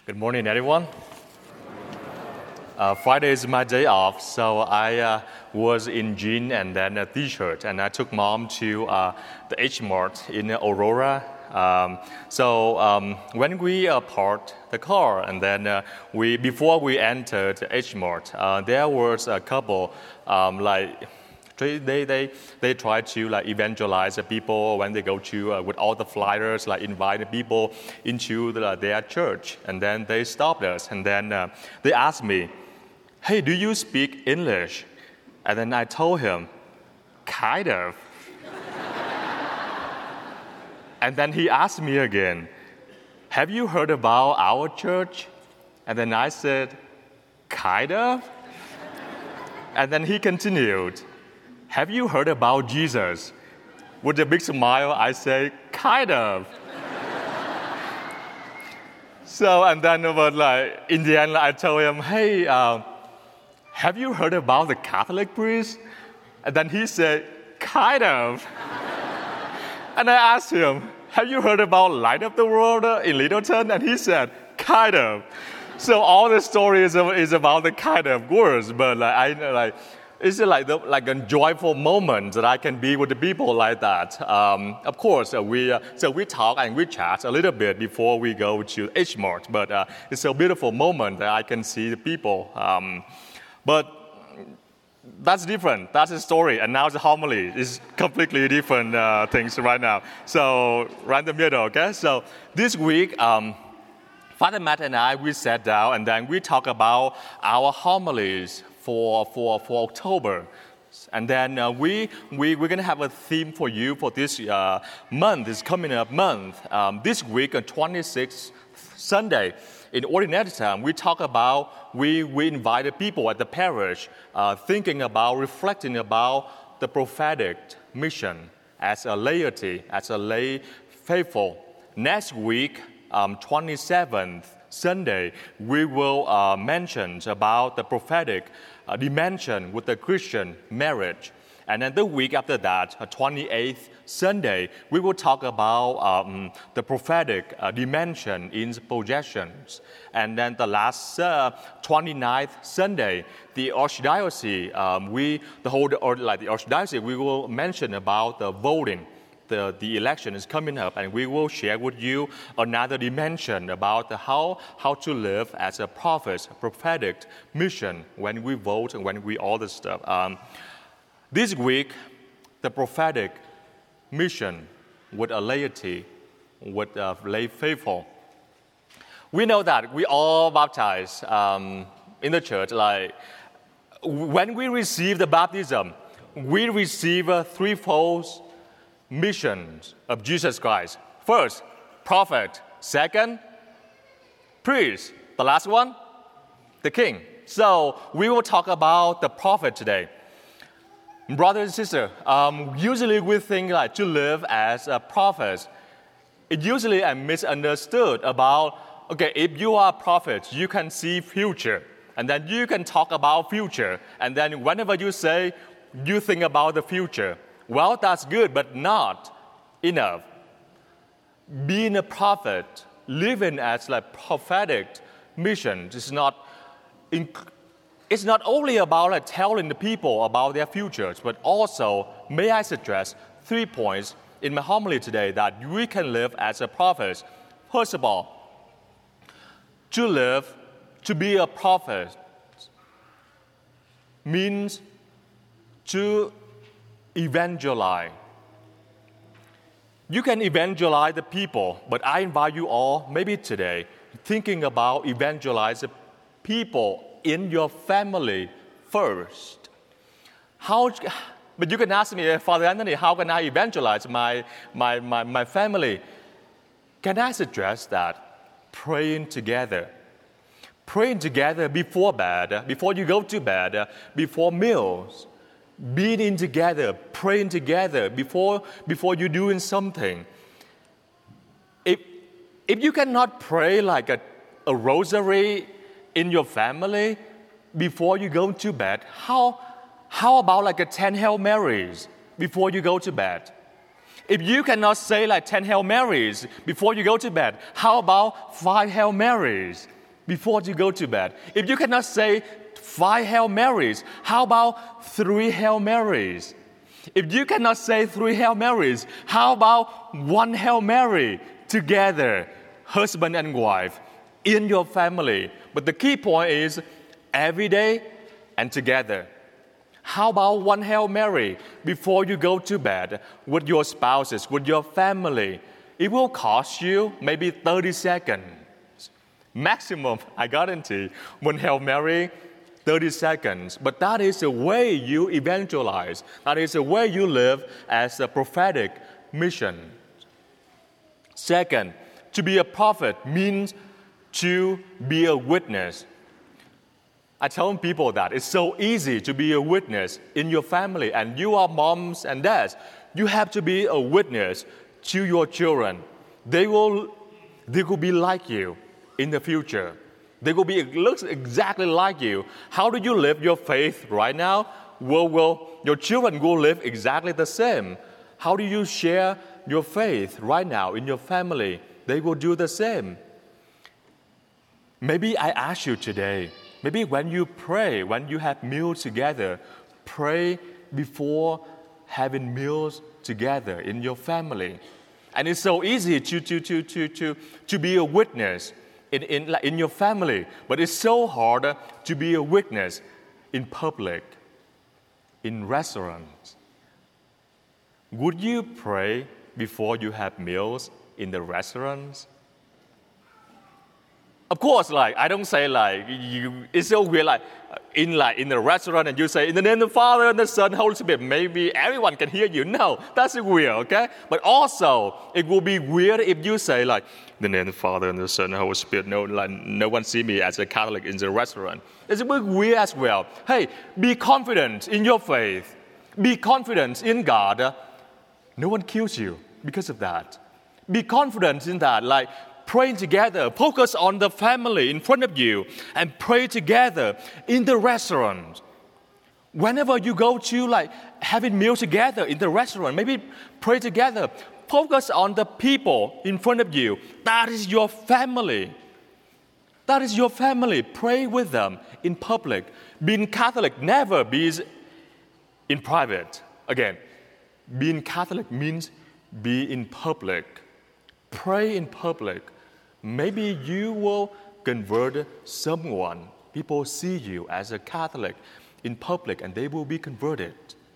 Good morning, everyone. Friday is my day off, so I was in jeans and then a T-shirt, and I took Mom to the H Mart in Aurora. When we parked the car, and then before we entered the H Mart, there was a couple They try to evangelize the people when they go to with all the flyers, invite the people into their church. And then they stopped us, and then they asked me, "Hey, do you speak English?" And then I told him, "Kind of." And then he asked me again, "Have you heard about our church?" And then I said, "Kind of." And then he continued, "Have you heard about Jesus?" With a big smile, I say, "Kind of." In the end, I told him, "Hey, have you heard about the Catholic priest?" And then he said, "Kind of." And I asked him, "Have you heard about Light of the World in Littleton?" And he said, "Kind of." So all the story is about the kind of words, but it's a joyful moment that I can be with the people like that. Of course, we talk and we chat a little bit before we go to H Mart, but it's a beautiful moment that I can see the people. But that's different. That's the story, and now the homily is completely different things right now. So right in the middle, okay? So this week, Father Matt and I, we sat down and then we talk about our homilies for October. And then we're going to have a theme for you for this month, this coming up month. This week, on 26th Sunday, in Ordinary Time, we talk about, we invited people at the parish thinking about, reflecting about the prophetic mission as a laity, as a lay faithful. Next week, 27th Sunday, we will mention about the prophetic dimension with the Christian marriage. And then the week after that, 28th Sunday, we will talk about the prophetic dimension in possessions. And then the last 29th Sunday, the Archdiocese, the Archdiocese, we will mention about the voting. The election is coming up, and we will share with you another dimension about how to live as a prophetic mission when we vote and when we all this stuff. This week, the prophetic mission with a laity, with a lay faithful. We know that we all baptized in the church. When we receive the baptism, we receive a threefold missions of Jesus Christ. First, prophet. Second, priest. The last one, the king. So we will talk about the prophet today. Brothers and sisters, usually we think to live as a prophet. It usually is misunderstood about, if you are a prophet, you can see future. And then you can talk about future. And then whenever you say, you think about the future. Well, that's good, but not enough. Being a prophet, living as prophetic mission, it's not only about telling the people about their futures, but also, may I suggest 3 points in my homily today that we can live as a prophet. First of all, to be a prophet means to evangelize. You can evangelize the people, but I invite you all, maybe today, thinking about evangelize the people in your family first. But you can ask me, Father Anthony, how can I evangelize my family? Can I suggest that? Praying together. Praying together before bed, before you go to bed, before meals. Being together, praying together before you're doing something. If you cannot pray like a rosary in your family before you go to bed, how about 10 Hail Marys before you go to bed? If you cannot say like 10 Hail Marys before you go to bed, how about 5 Hail Marys before you go to bed? If you cannot say 5 Hail Marys, how about 3 Hail Marys? If you cannot say 3 Hail Marys, how about 1 Hail Mary together, husband and wife, in your family? But the key point is every day and together. How about 1 Hail Mary before you go to bed with your spouses, with your family? It will cost you maybe 30 seconds. Maximum, I guarantee, 1 Hail Mary, 30 seconds. But that is the way you evangelize. That is the way you live as a prophetic mission. Second, to be a prophet means to be a witness. I tell people that it's so easy to be a witness in your family, and you are moms and dads. You have to be a witness to your children. They will be like you in the future. They will be looks exactly like you. How do you live your faith right now? Well, your children will live exactly the same. How do you share your faith right now in your family? They will do the same. Maybe I ask you today, maybe when you pray, when you have meals together, pray before having meals together in your family. And it's so easy to be a witness in your family, but it's so hard to be a witness in public, in restaurants. Would you pray before you have meals in the restaurants? Of course, I don't say it's so weird in the restaurant and you say, in the name of the Father and the Son and the Holy Spirit, maybe everyone can hear you. No, that's weird, okay? But also, it will be weird if you say in the name of the Father and the Son and the Holy Spirit, no one see me as a Catholic in the restaurant. It's a bit weird as well. Hey, be confident in your faith. Be confident in God. No one kills you because of that. Be confident in that, praying together, focus on the family in front of you, and pray together in the restaurant. Whenever you go to having meal together in the restaurant, maybe pray together. Focus on the people in front of you. That is your family. That is your family. Pray with them in public. Being Catholic never be in private. Again, being Catholic means be in public. Pray in public. Maybe you will convert someone. People see you as a Catholic in public and they will be converted.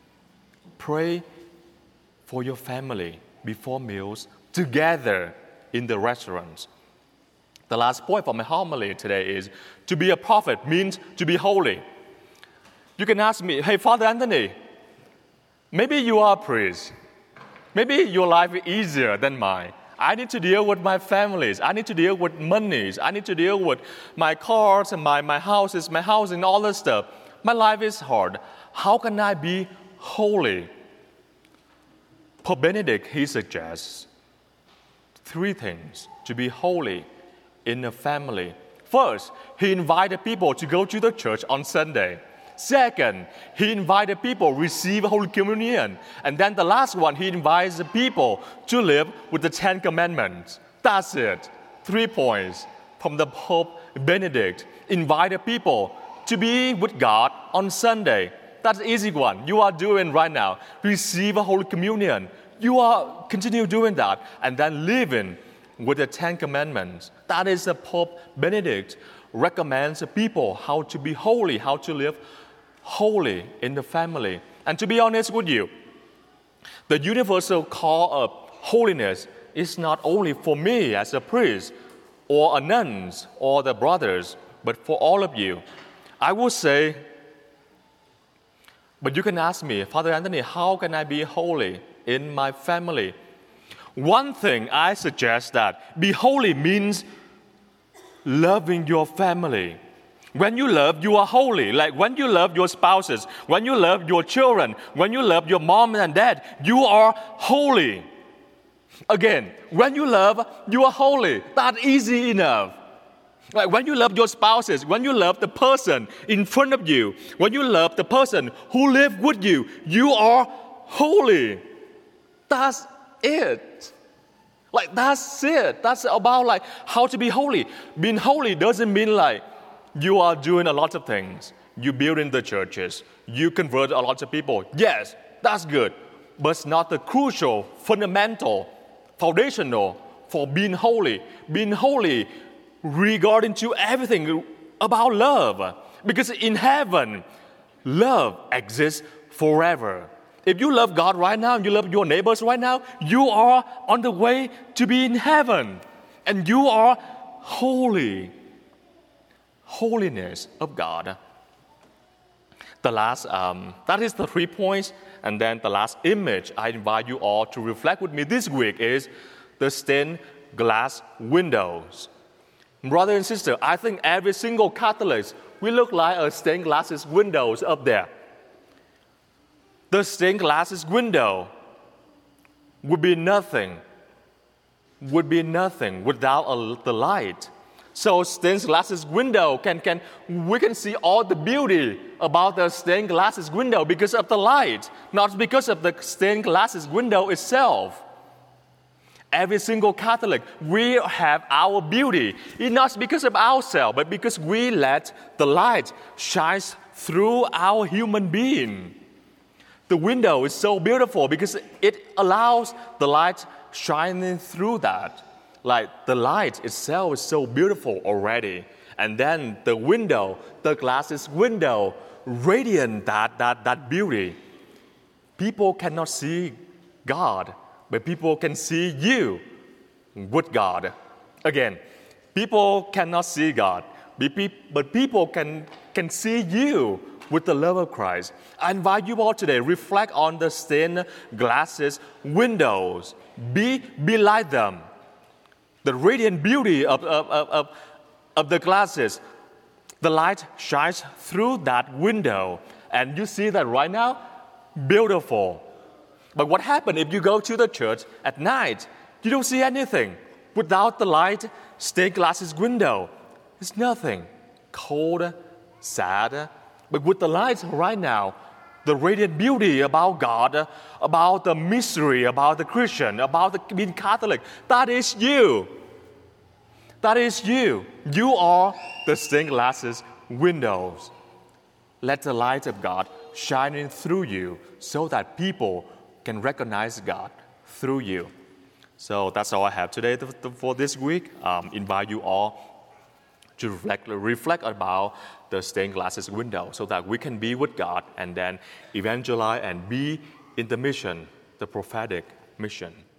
Pray for your family before meals together in the restaurants. The last point for my homily today is to be a prophet means to be holy. You can ask me, hey, Father Anthony, maybe you are a priest. Maybe your life is easier than mine. I need to deal with my families. I need to deal with monies. I need to deal with my cars and my houses, my house and all this stuff. My life is hard. How can I be holy? Pope Benedict, he suggests 3 things to be holy in a family. First, he invited people to go to the church on Sunday. Second, he invited people to receive Holy Communion. And then the last one, he invites the people to live with the 10 Commandments. That's it. 3 points from the Pope Benedict. Invite the people to be with God on Sunday. That's an easy one. You are doing right now. Receive a Holy Communion. You are continue doing that. And then living with the 10 Commandments. That is the Pope Benedict recommends the people how to be holy, how to live holy in the family. And to be honest with you, the universal call of holiness is not only for me as a priest or a nuns or the brothers, but for all of you. I would say, but you can ask me, Father Anthony, how can I be holy in my family? One thing I suggest that be holy means loving your family. When you love, you are holy. When you love your spouses, when you love your children, when you love your mom and dad, you are holy. Again, when you love, you are holy. That's easy enough. When you love your spouses, when you love the person in front of you, when you love the person who lives with you, you are holy. That's it. Like, that's it. That's about like how to be holy. Being holy doesn't mean like you are doing a lot of things. You build in the churches. You convert a lot of people. Yes, that's good. But it's not the crucial, fundamental, foundational for being holy. Being holy regarding to everything about love. Because in heaven, love exists forever. If you love God right now, and you love your neighbors right now, you are on the way to be in heaven. And you are holy. Holiness of God. The last, that is the 3 points. And then the last image I invite you all to reflect with me this week is the stained glass windows. Brother and sister, I think every single Catholic, we look like a stained glass windows up there. The stained glass window would be nothing without the light. So stained glass window we can see all the beauty about the stained glass window because of the light, not because of the stained glass window itself. Every single Catholic, we have our beauty. It's not because of ourselves, but because we let the light shine through our human being. The window is so beautiful because it allows the light shining through that. Like the light itself is so beautiful already. And then the window, the glass window, radiant that beauty. People cannot see God, but people can see you with God. Again, people cannot see God, but people can see you with the love of Christ. I invite you all today, reflect on the stained glasses windows. Be like them. The radiant beauty of the glasses. The light shines through that window. And you see that right now? Beautiful. But what happens if you go to the church at night? You don't see anything. Without the light, stained glass window, it's nothing. Cold, sad. But with the light right now, the radiant beauty about God, about the mystery, about the Christian, about being Catholic, that is you. That is you. You are the stained glass windows. Let the light of God shine in through you so that people can recognize God through you. So that's all I have today for this week. Invite you all to reflect about the stained glass window so that we can be with God and then evangelize and be in the mission, the prophetic mission.